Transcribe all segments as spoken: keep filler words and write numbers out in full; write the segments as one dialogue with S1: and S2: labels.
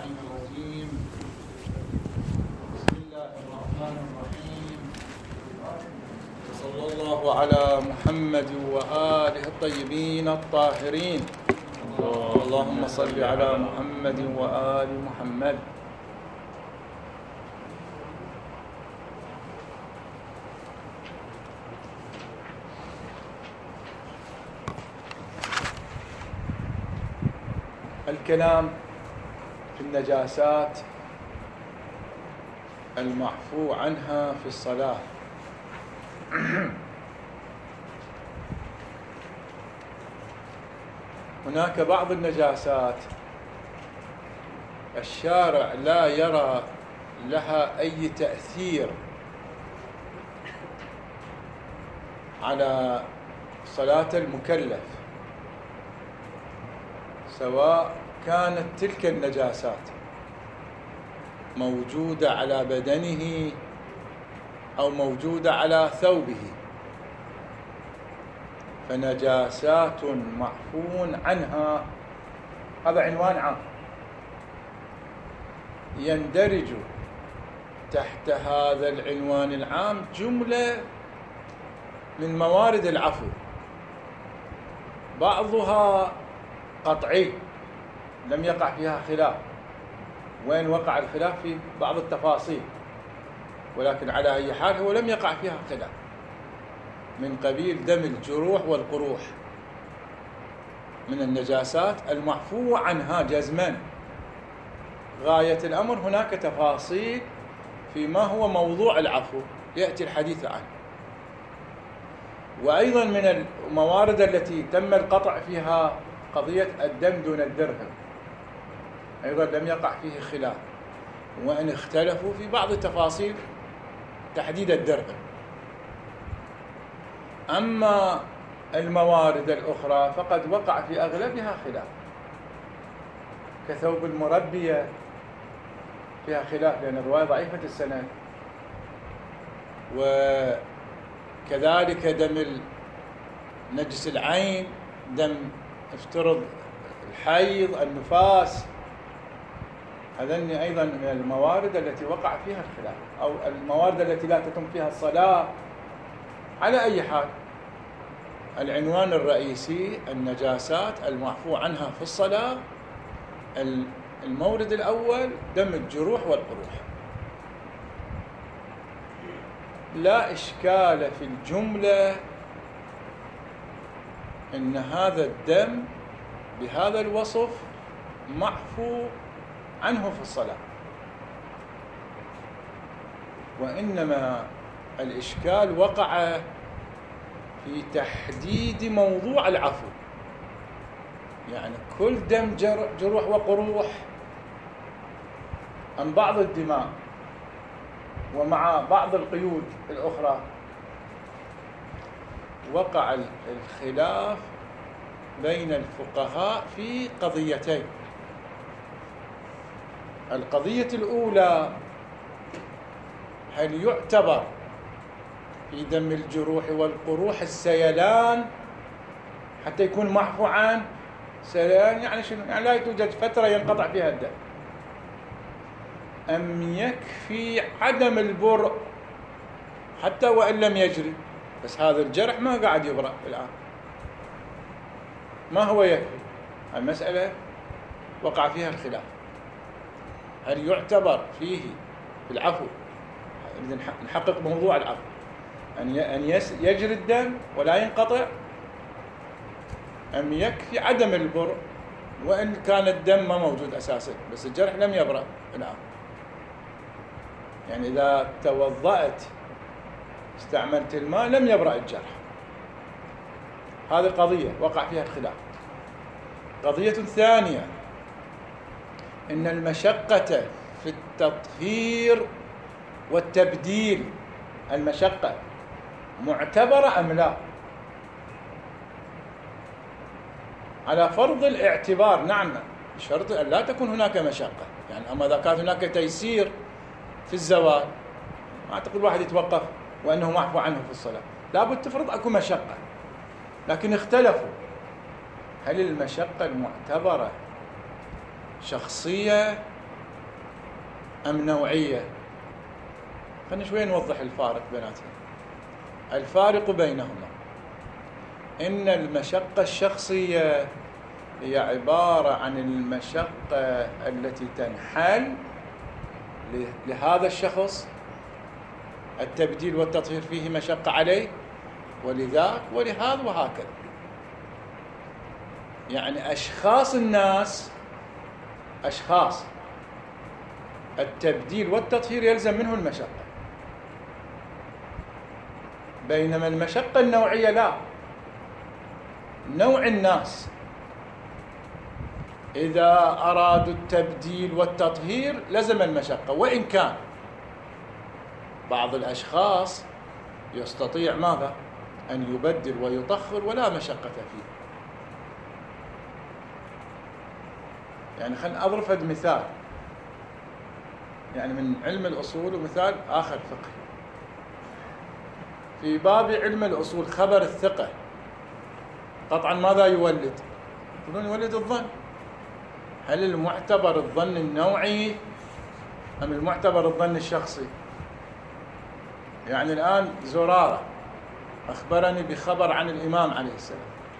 S1: اللعين الرجيم. بسم الله الرحمن الرحيم. صلى الله على محمد وآله الطيبين الطاهرين. اللهم صل على محمد وآل محمد. الكلام في النجاسات المعفو عنها في الصلاة. هناك بعض النجاسات الشارع لا يرى لها أي تأثير على صلاة المكلف، سواء كانت تلك النجاسات موجودة على بدنه أو موجودة على ثوبه، فنجاسات معفو عنها هذا عنوان عام يندرج تحت هذا العنوان العام جملة من موارد العفو، بعضها قطعي لم يقع فيها خلاف، وين وقع الخلاف في بعض التفاصيل، ولكن على أي حال هو لم يقع فيها خلاف، من قبيل دم الجروح والقروح من النجاسات المعفو عنها جزما. غاية الأمر هناك تفاصيل فيما هو موضوع العفو يأتي الحديث عنه، وأيضا من الموارد التي تم القطع فيها قضية الدم دون الدرهم، أيضا لم يقع فيه خلاف، وإن اختلفوا في بعض تفاصيل تحديد الدرهم. أما الموارد الأخرى فقد وقع في أغلبها خلاف، كثوب المربية فيها خلاف لأن الرواية ضعيفة السند، وكذلك دم نجس العين، دم افترض الحيض، النفاس، هذين أيضا من الموارد التي وقع فيها الخلاف، أو الموارد التي لا تتم فيها الصلاة. على أي حال العنوان الرئيسي النجاسات المعفو عنها في الصلاة. المورد الأول دم الجروح والقروح، لا إشكال في الجملة إن هذا الدم بهذا الوصف معفو عنه في الصلاة، وإنما الإشكال وقع في تحديد موضوع العفو، يعني كل دم جروح وقروح أم بعض الدماء ومع بعض القيود الأخرى. وقع الخلاف بين الفقهاء في قضيتين. القضية الأولى، هل يعتبر في دم الجروح والقروح السيلان حتى يكون معفو عنه؟ سيلان يعني شنو؟ يعني لا توجد فترة ينقطع فيها الدم، أم يكفي عدم البرء حتى وإن لم يجري، بس هذا الجرح ما قاعد يبرأ الآن، ما هو يكفي؟ المسألة وقع فيها الخلاف، هل يعتبر فيه في العفو، إذا نحقق موضوع العفو، أن يجري الدم ولا ينقطع، أم يكفي عدم البرء وإن كان الدم ما موجود أساسا بس الجرح لم يبرأ الآن؟ يعني إذا توضأت استعملت الماء لم يبرأ الجرح. هذه قضية وقع فيها الخلاف. قضية ثانية، إن المشقة في التطهير والتبديل، المشقة معتبرة أم لا؟ على فرض الاعتبار نعم، بشرط أن لا تكون هناك مشقة، يعني أما إذا كان هناك تيسير في الزوال ما أعتقد واحد يتوقف وأنه معفو عنه في الصلاة، لابد تفرض أكو مشقة. لكن اختلفوا، هل المشقة المعتبرة شخصية أم نوعية؟ خلينا شوي نوضح الفارق بيناتهم. الفارق بينهما إن المشقة الشخصية هي عبارة عن المشقة التي تنحل لهذا الشخص، التبديل والتطهير فيه مشقة عليه ولذاك ولهذا وهكذا. يعني أشخاص الناس أشخاص التبديل والتطهير يلزم منه المشقة، بينما المشقة النوعية لا. نوع الناس إذا أرادوا التبديل والتطهير لزم المشقة، وإن كان بعض الأشخاص يستطيع ماذا؟ أن يبدل ويطهر ولا مشقة فيه. يعني خلينا أضرب مثال يعني من علم الأصول ومثال آخر فقهي. في باب علم الأصول خبر الثقة قطعا ماذا يولد؟ يقولون يولد الظن. هل المعتبر الظن النوعي أم المعتبر الظن الشخصي؟ يعني الآن زرارة أخبرني بخبر عن الإمام عليه السلام،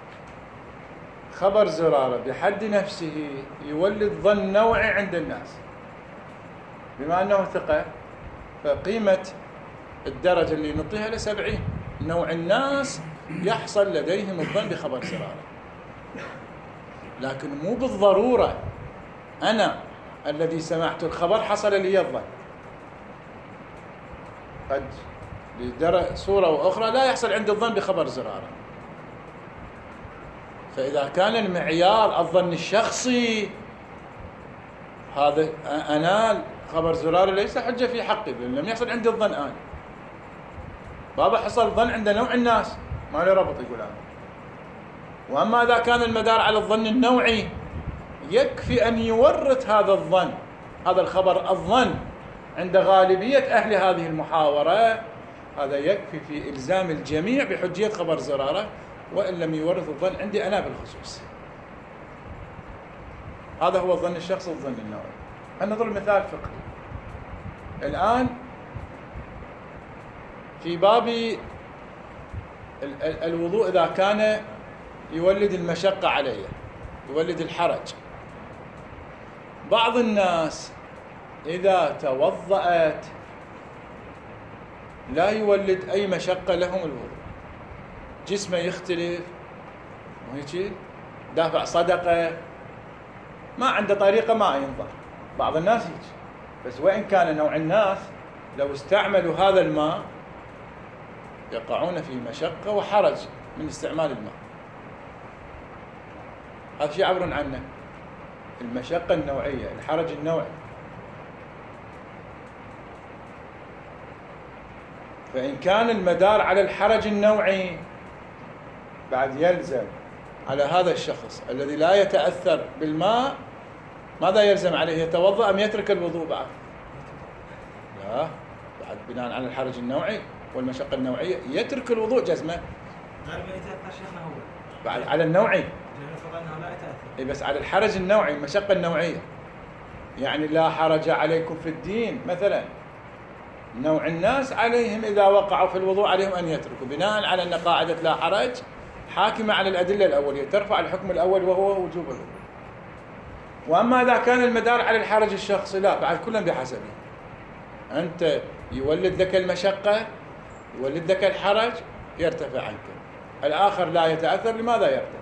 S1: خبر زرارة بحد نفسه يولد ظن نوعي عند الناس، بما أنه ثقة فقيمة الدرجة اللي نعطيها لسبعين. نوع الناس يحصل لديهم الظن بخبر زرارة، لكن مو بالضرورة أنا الذي سمعت الخبر حصل لي الظن. قد بصورة أخرى لا يحصل عندي الظن بخبر زرارة. فإذا كان المعيار الظن الشخصي، هذا أنا خبر زرارة ليس حجة في حقي، لأن لم يحصل عندي الظن أنا. بابا حصل ظن عند نوع الناس ما له ربط يقول أنا. وأما إذا كان المدار على الظن النوعي يكفي أن يورث هذا الظن هذا الخبر الظن عند غالبية أهل هذه المحاورة، هذا يكفي في إلزام الجميع بحجية خبر زرارة، وإن لم يورث الظن عندي أنا بالخصوص. هذا هو الظن الشخصي والظن النوعي. نضرب مثال فقهي الآن في باب الوضوء. إذا كان يولد المشقة عليه، يولد الحرج، بعض الناس إذا توضأت لا يولد أي مشقة لهم الوضوء، جسمه يختلف وهيك دافع صدقة ما عنده طريقة ما ينظر. بعض الناس هيك، بس وإن كان نوع الناس لو استعملوا هذا الماء يقعون في مشقة وحرج من استعمال الماء. هذا شيء يعبرون عنه المشقة النوعية، الحرج النوعي. فإن كان المدار على الحرج النوعي بعد يلزم على هذا الشخص الذي لا يتأثر بالماء ماذا يلزم عليه؟ يتوضأ أم يترك الوضوء بعد؟ لا، بعد بناء على الحرج النوعي والمشقة النوعية يترك الوضوء جزمة.
S2: غير ما يتأثر شيخنا هو
S1: بعد على النوعي.
S2: فرض أنه لا يتأثر.
S1: إيه بس على الحرج النوعي، المشقة النوعية. يعني لا حرج عليكم في الدين مثلا، نوع الناس عليهم إذا وقعوا في الوضوء عليهم أن يتركوا، بناء على أن قاعدة لا حرج حاكمة على الأدلة الأولية ترفع الحكم الأول وهو وجوب الوضوء. وأما إذا كان المدار على الحرج الشخصي لا، بعد كلهم بحسبه. أنت يولد لك المشقة، يولد لك الحرج، يرتفع عنك. الآخر لا يتأثر، لماذا يرتفع؟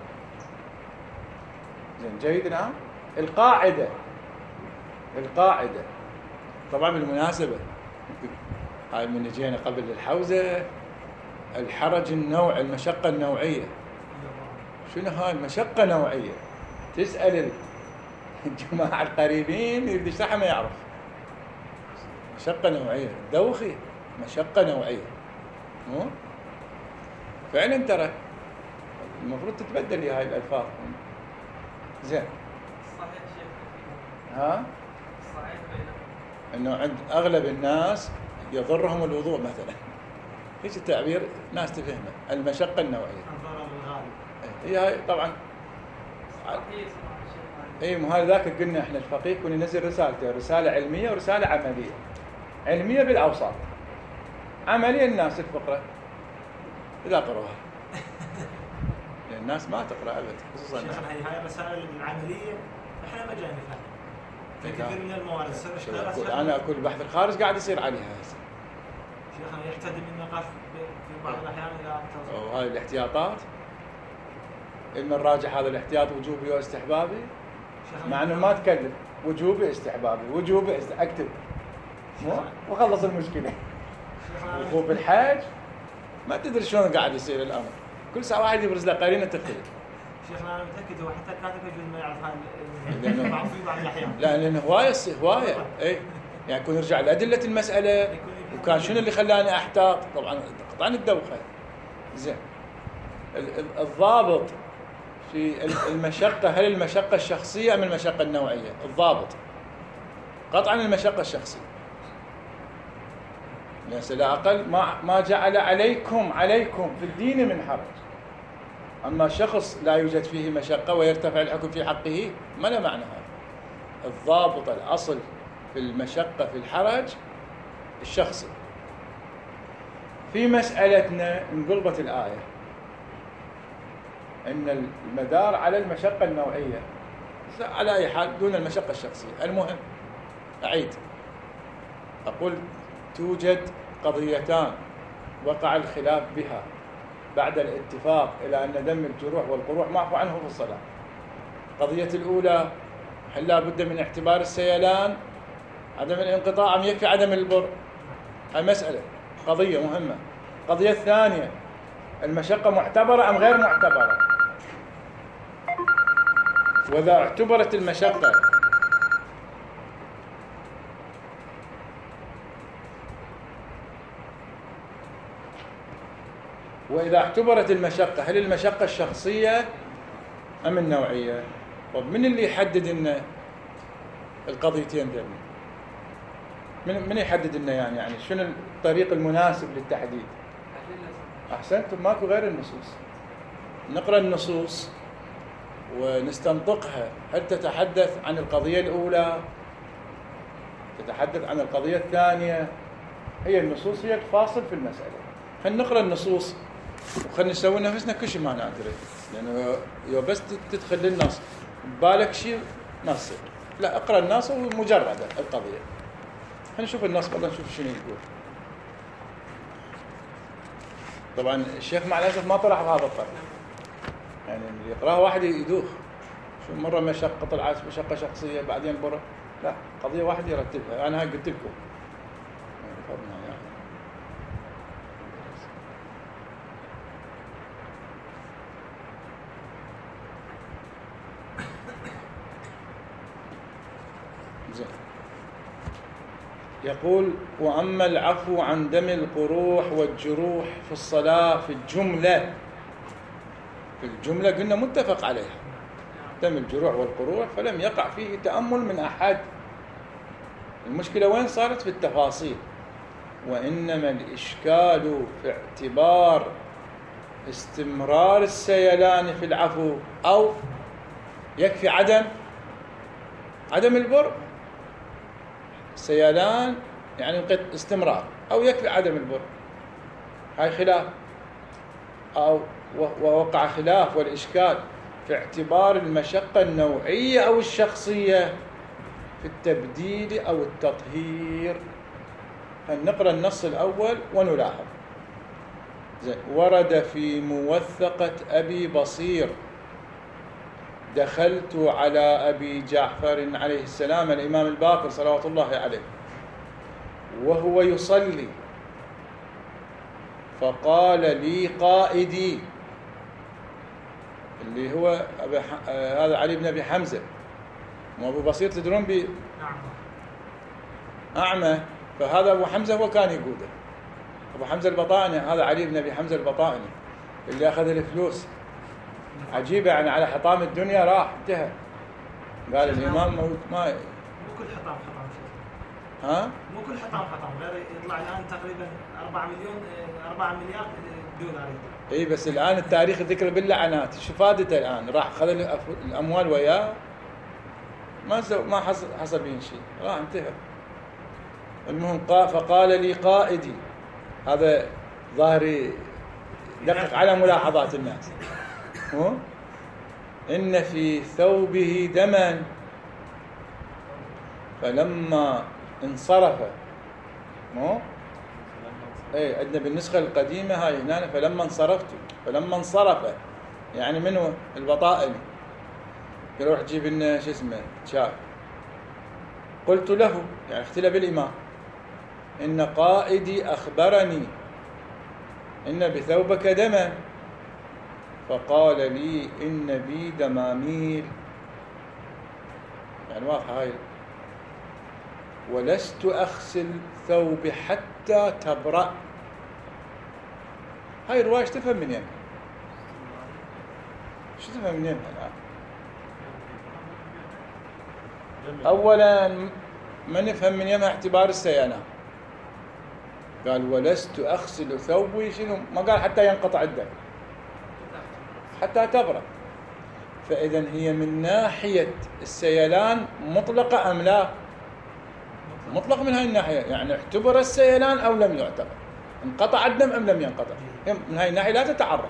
S1: زين جيد. الآن القاعدة القاعدة طبعا بالمناسبة هاي من جينا قبل الحوزة الحرج النوع المشقة النوعية. شنو هاي المشقة نوعية؟ تسأل الجماعة القريبين يريد يشرحها ما يعرف. مشقة نوعية دوخي، مشقة نوعية مو فعلا. ترى المفروض تتبدل لي هاي الألفاظ. زين
S2: صحيح شيخ.
S1: ها
S2: صحيح
S1: انه عند اغلب الناس يضرهم الوضوء مثلا، ايش التعبير ناس تفهمه، المشقة النوعية.
S2: الضرر الغالب.
S1: هي هاي طبعا اي مو هذا ذاك قلنا احنا الفقيه يكون ينزل رسالتين، رساله علميه ورساله عمليه. علميه بالاوساط، عمليه الناس الفقره اذا قروها. لان الناس ما تقرا ابد خصوصا
S2: شيخنا هي هاي الرسائل العمليه احنا ما جاي نفهم في كثير من الموارد.
S1: انا اقول البحث الخارج قاعد يصير عليها هسه.
S2: شيخنا يحتدم النقاش في بعض الاحيان الى
S1: وهاي الاحتياطات ان الراجح هذا الاحتياط وجوبي واستحبابي، مع انه ما تكلم وجوبي استحبابي وجوبي است... اكتب وخلص المشكله. وفي الحاج ما تدري شلون قاعد يصير الامر، كل ساعه واحد يبرز له قرينه تختلف.
S2: شيخنا انا متاكد هو حتى الكاتب يجوز ما يعرف هاي بعض في بعض الاحيان.
S1: لا لانه هوايه هوايه اي يعني يكون يرجع لادله المساله وكان شنو اللي خلاني احتاط. طبعا قطعا الدوخه زين. الضابط في المشقه هل المشقه الشخصيه ام المشقه النوعيه؟ الضابط قطعا المشقه الشخصيه. ليس لا اقل ما ما جعل عليكم عليكم في الدين من حرج. اما شخص لا يوجد فيه مشقه ويرتفع الحكم في حقه ما له معنى هذا. الضابط الاصل في المشقه في الحرج الشخصي. في مسألتنا انقلبت الآية إن المدار على المشقة النوعية على أي حال دون المشقة الشخصية. المهم أعيد أقول توجد قضيتان وقع الخلاف بها بعد الاتفاق إلى أن دم الجروح والقروح معفو عنه في الصلاة. قضية الأولى هل لا بد من اعتبار السيلان عدم الانقطاع أم يكفي عدم البر؟ هاي مسألة قضية مهمة. القضية الثانية المشقة معتبرة أم غير معتبرة؟ وإذا اعتبرت المشقة وإذا اعتبرت المشقة هل المشقة الشخصية أم النوعية؟ طب من اللي يحدد إن القضيتين دول؟ من من يحدد لنا يعني يعني شنو الطريق المناسب للتحديد؟ احسنتم ماكو غير النصوص. نقرا النصوص ونستنطقها. هل تتحدث عن القضيه الاولى؟ تتحدث عن القضيه الثانيه؟ هي النصوص هي الفاصل في المساله. خلينا نقرا النصوص وخلينا نسوي نفسنا كل شيء ما ندري، لانه يو بس تدخل للنص ببالك شيء ما يصير. لا اقرا النص ومجرد القضيه. خلينا نشوف النص قبل نشوف شنو يقول. طبعا الشيخ مع الاسف ما طرح بهذا الطرح، يعني اللي يقراه واحد يدوخ. شو مره مشقه طلعت مشقه شخصيه بعدين بره، لا قضيه واحد يرتبها. انا هاي قلت لكم يعني زين. يقول وأما العفو عن دم القروح والجروح في الصلاة في الجملة في الجملة قلنا متفق عليها دم الجروح والقروح فلم يقع فيه تأمل من أحد. المشكلة وين صارت؟ في التفاصيل. وإنما الإشكال في اعتبار استمرار السيلان في العفو أو يكفي عدم عدم البر. سيلان يعني استمرار أو يكفي عدم البر. هاي خلاف أو ووقع خلاف والإشكال في اعتبار المشقة النوعية أو الشخصية في التبديل أو التطهير. نقرأ النص الأول ونلاحظ. زين. ورد في موثقة أبي بصير دخلت على أبي جعفر عليه السلام الإمام الباقر صلوات الله عليه وهو يصلي فقال لي قائدي اللي هو أبي ح... آه هذا علي بن أبي حمزة. وأبو بصير تدرون ب أعمى، فهذا أبو حمزة هو كان يقوده. أبو حمزة البطائني هذا علي بن أبي حمزة البطائني اللي أخذ الفلوس. عجيبة يعني على حطام الدنيا راح انتهى. قال الإمام موت ما
S2: مو كل حطام حطام شيء.
S1: ها؟
S2: مو كل حطام حطام غير يطلع الآن تقريبا أربعة مليون أربعة مليار دولار.
S1: إيه بس الآن التاريخ ذكر باللعنات. شو فادته الآن؟ راح خذ الأموال وياه ما ما حصل حصل بين شيء، راح انتهى. المهم قال فقال لي قائدي، هذا ظاهري دقق على ملاحظات الناس، هو إن في ثوبه دما، فلما انصرف، مو اي عندنا بالنسخة القديمة هاي هنا فلما انصرفت، فلما انصرف يعني منه البطائن، يروح يجيب لنا شو اسمه شاي. قلت له يعني اختلف الإمام إن قائدي أخبرني إن بثوبك دما، فقال لي إن بي دماميل، يعني واضحة هاي، ولست أغسل ثوبي حتى تبرأ. هاي الرواية ايش تفهم من يمها؟ ايش تفهم من يمها الآن؟ أولا ما نفهم من يمها اعتبار السيانة، قال ولست أغسل ثوبي، شنو؟ ما قال حتى ينقطع الدم، حتى تبرأ. فإذا هي من ناحية السيلان مطلقة أم لا؟ مطلق من هاي الناحية، يعني اعتبر السيلان أو لم يعتبر، انقطع الدم أم لم ينقطع، من هاي الناحية لا تتعرض،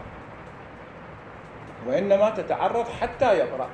S1: وإنما تتعرض حتى يبرأ.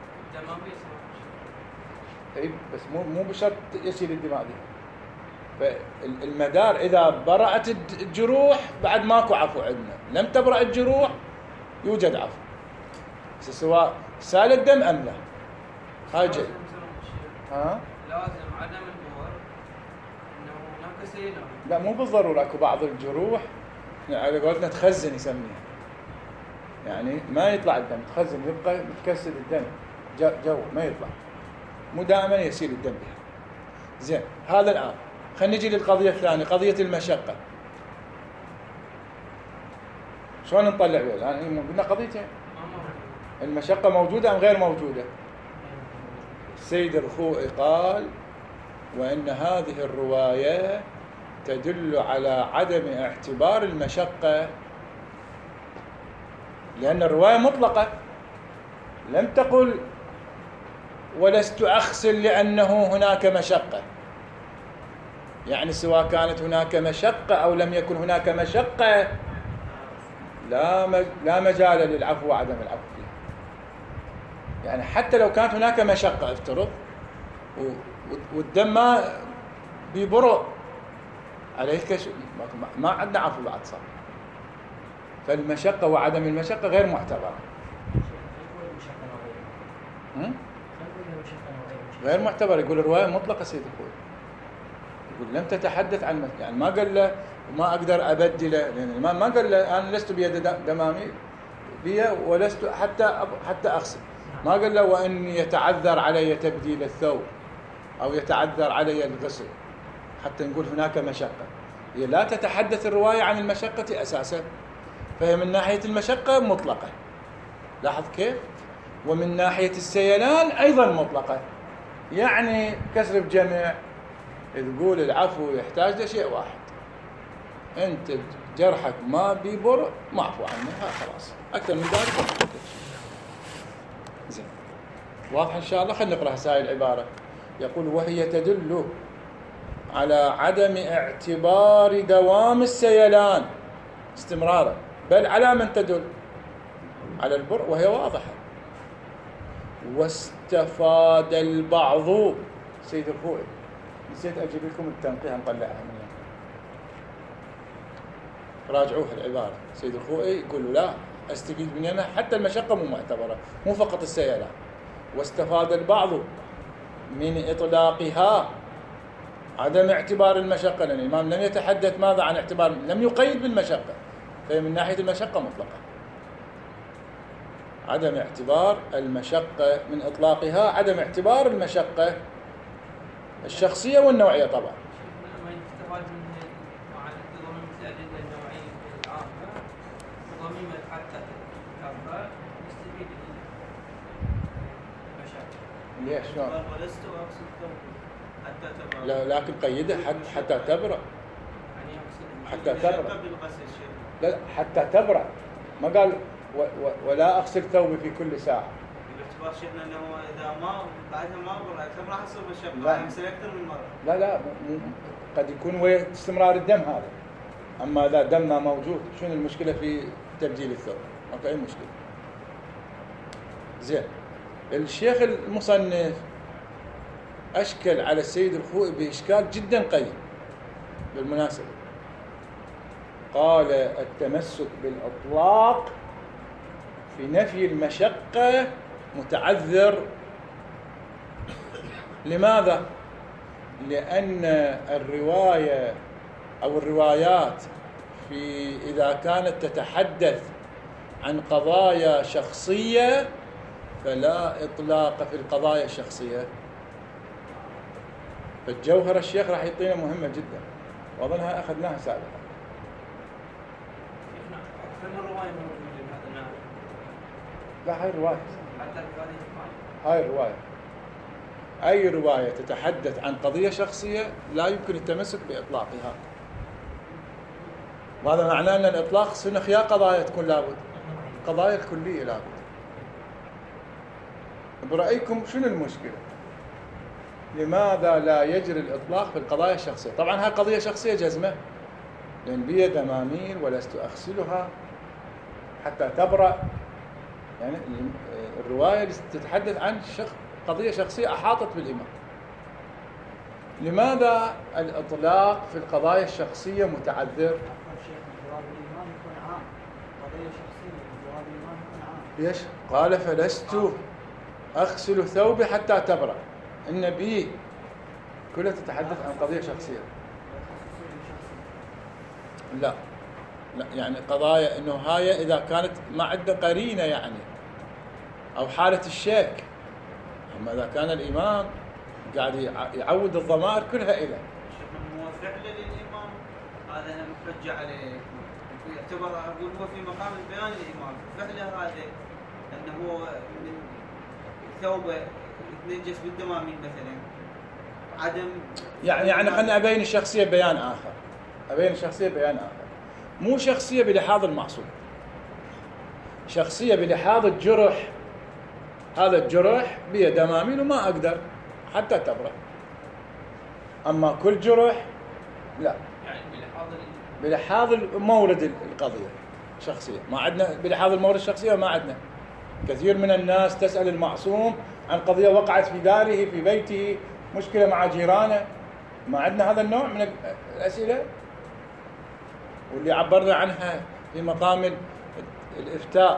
S1: إيه بس مو مو بشرط يسيل الدماء دي. فالمدار إذا برأت الجروح بعد ماكو عفو عندنا، لم تبرأ الجروح يوجد عفو، سواء سال الدم أم لا. هاي جاي. ها؟
S3: لازم عدم الظهور انه هناك سيلان.
S1: لا مو بالضروره، اكو بعض الجروح على قولتنا تخزن يسميها، يعني ما يطلع الدم، تخزن يبقى متكسر الدم جو ما يطلع، مو دائما يسيل الدم بها. زين هذا الان خلينا نجي للقضيه الثانيه، قضيه المشقه. شلون نطلع بها الان؟ قلنا قضيتين، المشقه موجوده ام غير موجوده؟ السيد الخوئي قال وإن هذه الرواية تدل على عدم اعتبار المشقة، لأن الرواية مطلقة، لم تقل ولست أغسل لأنه هناك مشقة، يعني سواء كانت هناك مشقة أو لم يكن هناك مشقة لا لا مجال للعفو وعدم العفو فيه. يعني حتى لو كانت هناك مشقة افترض والدم ما بيبرئ عليه كشف، ما عندنا عفو بعد صار. فالمشقة وعدم المشقة غير معتبرة، غير معتبرة. يقول الرواية مطلقة سيد الخوئي، يقول لم تتحدث عن، يعني ما قال له ما أقدر أبدله، لأن ما ما قال له أنا لست بيد دمامي بي ولست حتى حتى أغسل، ما قال له وأن يتعذر علي تبديل الثوب أو يتعذر علي الغسل حتى نقول هناك مشقة. هي لا تتحدث الرواية عن المشقة أساسا، فهي من ناحية المشقة مطلقة، لاحظ كيف؟ ومن ناحية السيلان أيضا مطلقة، يعني كسر بجمع تقول العفو يحتاج لشيء واحد، أنت جرحك ما بيبر معفو عنه خلاص، أكثر من ذلك. زين واضح إن شاء الله. خلينا نقرأ هسه العبارة. يقول وهي تدل على عدم اعتبار دوام السيلان استمرارا، بل على من تدل على البر، وهي واضحة. واستفاد البعض، سيد الخوئي نسيت أجيب لكم التنقيح نطلعها من هنا، راجعوها العبارة. سيد الخوئي يقول لا استفيد من هنا حتى المشقة مو معتبرة، مو فقط السيلان. واستفاد البعض من إطلاقها عدم اعتبار المشقة، لأن الإمام لم يتحدث ماذا عن اعتبار، لم يقيد بالمشقة، فهي من ناحية المشقة مطلقة. عدم اعتبار المشقة من إطلاقها عدم اعتبار المشقة الشخصية والنوعية طبعا.
S3: ما يستفاد من ضمن الأدلة النوعية العامة وضميمة حتى تبرأ نستفيد المشاكل.
S1: ليش شلون؟
S2: ولست أقصد ثوبي حتى تبرأ.
S1: لا لكن قيدها حتى حتى تبرأ.
S3: يعني أقصد
S1: حتى تبرأ.
S2: بالغسل شيء.
S1: لا حتى تبرأ، ما قال و و ولا أغسل ثوبي في كل ساعة.
S3: باعتبار شيخنا انه اذا ما بعدها ما برأت كم راح يصير
S1: لا.
S3: مشقه يمثل اكثر من مره.
S1: لا لا م- م- قد يكون ويا استمرار الدم هذا. اما اذا دم ما موجود شنو المشكله في تبديل الثوب؟ ماكو اي مشكله. زين. الشيخ المصنف اشكل على السيد الخوئي باشكال جدا قيم بالمناسبه. قال التمسك بالاطلاق في نفي المشقه متعذر. لماذا؟ لأن الرواية أو الروايات في إذا كانت تتحدث عن قضايا شخصية فلا إطلاق في القضايا الشخصية. فالجوهر الشيخ راح يعطينا مهمة جدا وأظنها أخذناها سابقا.
S3: اكثر من روايه موجوده بهذا النوع.
S1: لا هاي رواية،
S3: حتى القضيه
S1: هاي رواية. أي رواية تتحدث عن قضية شخصية لا يمكن التمسك بإطلاقها. وهذا معناه أن الإطلاق سنخ يا قضايا تكون لابد، قضايا الكلية لابد. برأيكم شنو المشكلة؟ لماذا لا يجري الإطلاق في القضايا الشخصية؟ طبعا هاي قضية شخصية جزمة، لأن بي دماميل ولست أغسلها حتى تبرأ. يعني الرواية تتحدث عن شخص قضية شخصية أحاطت بالإمام. لماذا الإطلاق في القضايا الشخصية متعذر؟ ليش؟ قال فلست أغسل ثوبي حتى تبرأ. النبي كلها تتحدث عن قضية شخصية. لا لا يعني قضايا إنه هاي إذا كانت ما عنده قرينة يعني أو حالة الشك. أما إذا كان الإمام قاعد يعود الضمائر كلها إلى
S3: هو فعل للإمام هذا أنا مفجع عليه، يعتبر أقول هو في مقام البيان للإمام. فعله هذا أنه هو من ثوبه يتنجس بالدمامين مثلا عدم
S1: يعني يعني خلنا أبين الشخصية بيان آخر. أبين الشخصية بيان آخر. مو شخصية بلحاظ المعصوم، شخصية بلحاظ الجرح. هذا الجرح بيه دمامين وما أقدر حتى تبرأ. أما كل جرح لا،
S3: يعني بلحاظ
S1: بلحاظ مورد القضية شخصية. ما عندنا بلحاظ المورد الشخصية، ما عندنا. كثير من الناس تسأل المعصوم عن قضية وقعت في داره في بيته، مشكلة مع جيرانه. ما عندنا هذا النوع من الأسئلة، واللي عبرنا عنها في مقام الإفتاء.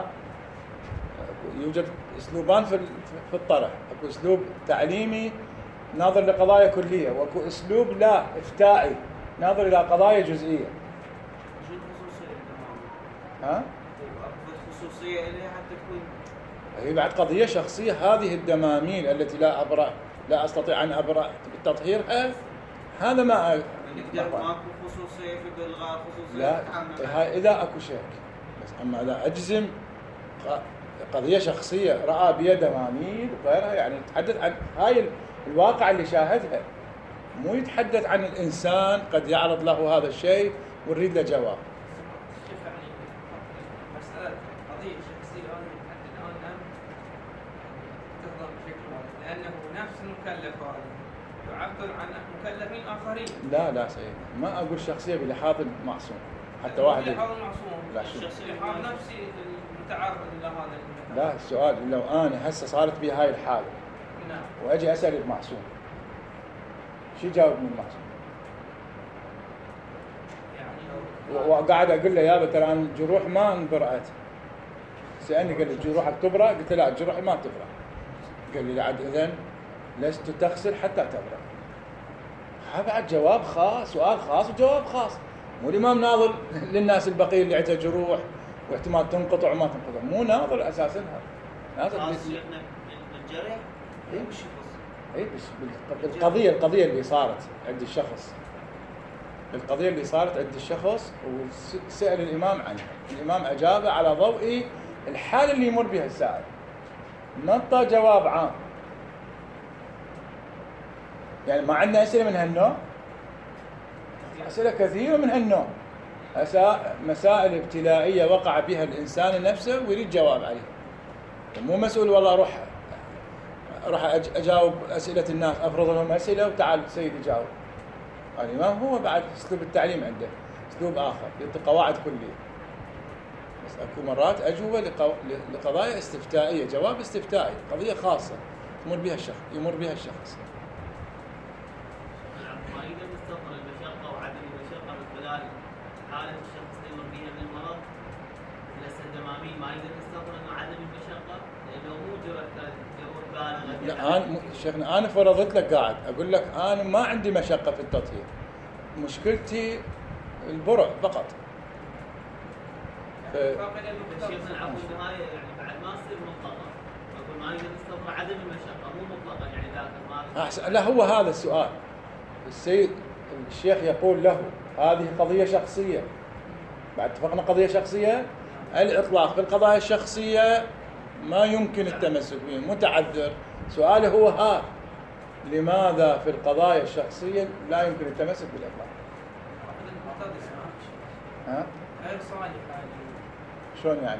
S1: يوجد اسلوبان في في الطرح، اكو اسلوب تعليمي ناظر لقضايا كليه، واكو اسلوب لا افتائي ناظر الى قضايا جزئيه.
S3: شو الخصوصيه للدمامين؟
S1: ها؟
S3: خصوصيه اليها حتى تكون
S1: هي بعد قضيه شخصيه. هذه الدماميل التي لا ابرأ لا استطيع ان ابرأ بتطهيرها، هذا ما
S3: نقدر ماكو خصوصيه في الغاء خصوصيه.
S1: لا، هاي اذا اكو شك بس. اما اذا اجزم قضية شخصية رأى بيد دماميل وغيرها، يعني يتحدث عن هاي الواقع اللي شاهدها، مو يتحدث عن الإنسان قد يعرض له هذا الشيء ونريد له جواب.
S3: كيف يعني مسألة قضية شخصية أنا نتحدث عنها تفضل بشكل واضح، لأنه نفس المكلف هذا يعبر عن مكلفين آخرين.
S1: لا لا سيدنا، ما أقول شخصية بلحاظ المعصوم حتى واحد.
S3: بلحاظ المعصوم.
S1: لا شو.
S3: بلحاظ نفسي المتعرض إلى هذا.
S1: لا، السؤال لو أنا هسه صارت بي هاي الحالة
S3: نعم.
S1: وأجي أسأل المعصوم شو جاوبني المعصوم؟
S3: يعني
S1: وقاعد أقول له يابا ترى أنا الجروح ما انبرأت. سألني قال لي جروحك تبرأ؟ قلت لا جروحي ما تبرأ. قال لي لا إذن لست تغسل حتى تبرأ. هذا بعد جواب خاص، سؤال خاص وجواب خاص. مو الإمام ناظر للناس البقية اللي عندها جروح واحتمال تنقطع وما تنقطع، مو ناظر أساسا هذا. ناظر
S2: بالجرح.
S1: إيه مش إيه بس بالقضية القضية اللي صارت عند الشخص. القضية اللي صارت عند الشخص وسأل الإمام عنها، الإمام أجاب على ضوء الحالة اللي يمر بها السائل، ما أعطى جواب عام. يعني ما عندنا أسئلة من هالنوع، أسئلة كثيرة من هالنوع، مسائل ابتلائية وقع بها الإنسان نفسه ويريد جواب عليه، مو مسؤول والله روح راح أجاوب أسئلة الناس، أفرض لهم أسئلة وتعال سيدي جاوب. الإمام هو بعد أسلوب التعليم عنده أسلوب آخر، يعطي قواعد كلية. بس أكو مرات أجوبة لقضايا استفتائية، جواب استفتائي، قضية خاصة يمر بها الشخص يمر بها الشخص.
S4: ما يقدر يستظهر المشقة وعدم المشقة من خلال حالة الشخص اللي يمر بها من المرض. لسه الدمامين ما يقدر يستظهر إنه عدم المشقة لأنه مو جرأة بالغة.
S1: لا أنا شيخنا أنا فرضت لك قاعد أقول لك أنا ما عندي مشقة في التطهير، مشكلتي البرع فقط. ف...
S4: شيخنا العفو النهاية يعني بعد ما تصير مطلقة، أقول ما يقدر يستظهر عدم المشقة مو مطلقا يعني ذاك ما.
S1: أحسن. لا هو هذا السؤال. السيد الشيخ يقول له هذه قضية شخصية، بعد اتفقنا قضية شخصية، الإطلاق في القضايا الشخصية ما يمكن التمسك به، متعذر. سؤاله هو ها لماذا في القضايا الشخصية لا يمكن التمسك بالإطلاق؟ ها؟
S5: غير صالح هذه.
S1: شلون يعني؟
S5: يعني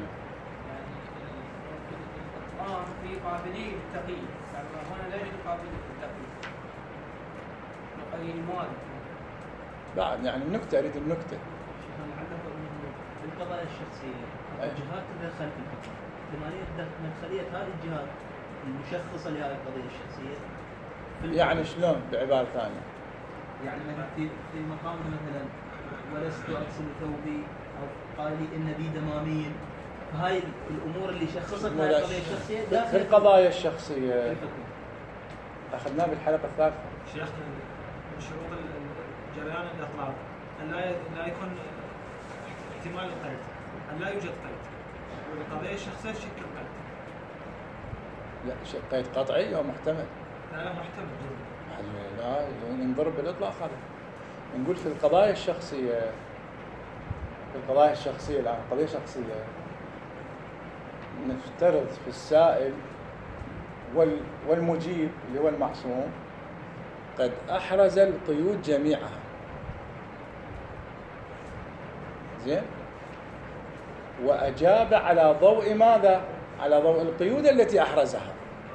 S5: الإطعام في قابلية للتقييد، هنا لا يوجد قابلية للتقييد. نقيد المواد.
S1: بعد يعني النكتة، أريد النكتة.
S6: شيخنا لعله انه في القضايا الشخصيه الجهات تدخل في الحكم، احتماليه مدخليه هذه الجهات المشخصه لهذه القضيه الشخصيه.
S1: يعني شلون بعبارة ثانية؟
S6: يعني مثلا في في مقام مثلا ولست اغسل ثوبي او قال لي ان بي دمامين، فهاي الامور اللي شخصت هذه القضيه الشخصيه داخل
S1: في القضايا الشخصيه
S6: في الحكم.
S1: اخذناه بالحلقه الثالثه.
S2: شيخنا من شروط جريان الاطلاق ان لا لا يكون احتمال القيد، ان لا يوجد قيد، والقضيه الشخصيه تشكل قيد.
S1: لا قيد قطعي او محتمل؟
S2: لا لا محتمل جدا.
S1: لا ننضرب بالاطلاق هذا. نقول في القضايا الشخصيه في القضايا الشخصيه الان قضيه شخصيه نفترض في السائل والمجيب اللي هو المعصوم قد احرز القيود جميعها. زين؟ واجاب على ضوء ماذا؟ على ضوء القيود التي احرزها.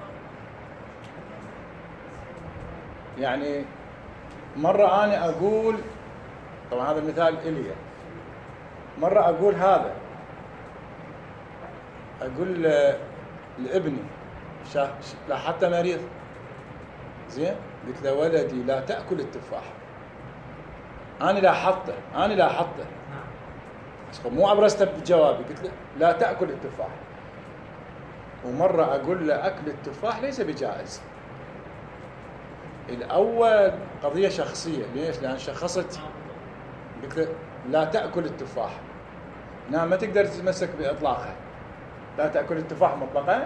S1: يعني مرة أنا أقول، طبعا هذا المثال إلي، مرة أقول هذا أقول لابني لاحظت مريض، زين؟ قلت له ولدي لا تأكل التفاح. أنا لاحظته أنا لاحظته مو أبرزته بجوابي، قلت له لا تأكل التفاح. ومرة أقول له أكل التفاح ليس بجائز. الأول قضية شخصية، ليش؟ لأن شخصت قلت له لا تأكل التفاح، نعم ما تقدر تتمسك بإطلاقها، لا تأكل التفاح مطلقا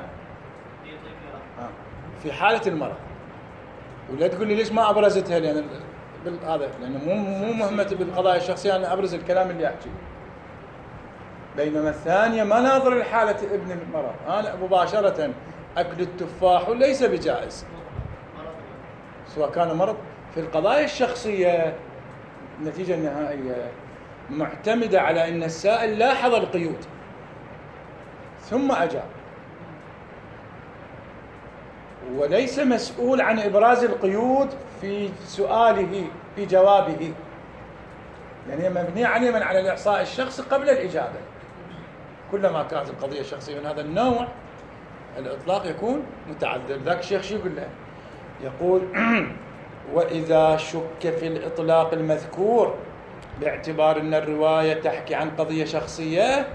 S1: في حالة المرض. ولا تقول لي ليش ما أبرزتها، لأن هذا لأنه مو مو مهمتي بالقضايا الشخصية أن أبرز الكلام اللي أحكيه. بينما الثانية ما ناظر لحالة ابن المرض، أنا مباشرة أكل التفاح ليس بجائز سواء كان مرض. في القضايا الشخصية النتيجة النهائية معتمدة على أن السائل لاحظ القيود ثم أجاب، وليس مسؤول عن إبراز القيود في سؤاله في جوابه، يعني هي مبنية علما على الإحصاء الشخصي قبل الإجابة. كلما كانت القضية الشخصية من هذا النوع الإطلاق يكون متعذر. ذاك الشيخ شو يقول له؟ يقول وإذا شك في الإطلاق المذكور باعتبار أن الرواية تحكي عن قضية شخصية،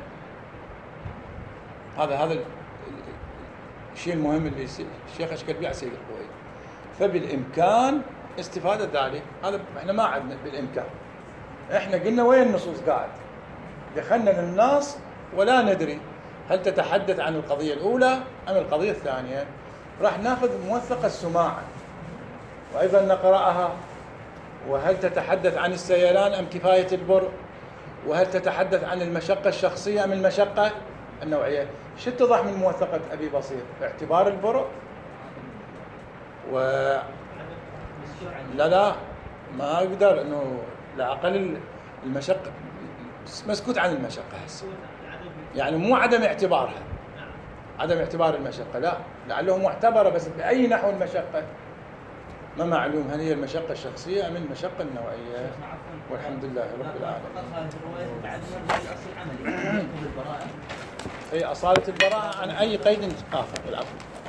S1: هذا هذا الشيء المهم اللي الشيخ أشكل به على سيد القوي، فبالإمكان استفادة ذلك. هذا إحنا ما عندنا بالإمكان، إحنا قلنا وين النصوص قاعد دخلنا للنص ولا ندري هل تتحدث عن القضية الأولى أم القضية الثانية. راح ناخذ موثق السماع وأيضا نقرأها، وهل تتحدث عن السيلان أم كفاية البر، وهل تتحدث عن المشقة الشخصية أم المشقة النوعية. شو اتضح من موثقة أبي بصير؟ اعتبار البر و لا لا ما أقدر إنه لا أقل المشقة، مسكوت عن المشقة هسه، يعني مو عدم اعتبارها، عدم اعتبار المشقة لا، لعله معتبرة، بس بأي نحو المشقة ما معلوم، هل هي المشقة الشخصية أم المشقة النوعية. والحمد لله رب العالمين.
S6: فقط هذه الرواية بعد الأصل العملي بالبراءة.
S1: أي أصالة البراءة عن أي قيد آخر. العفو.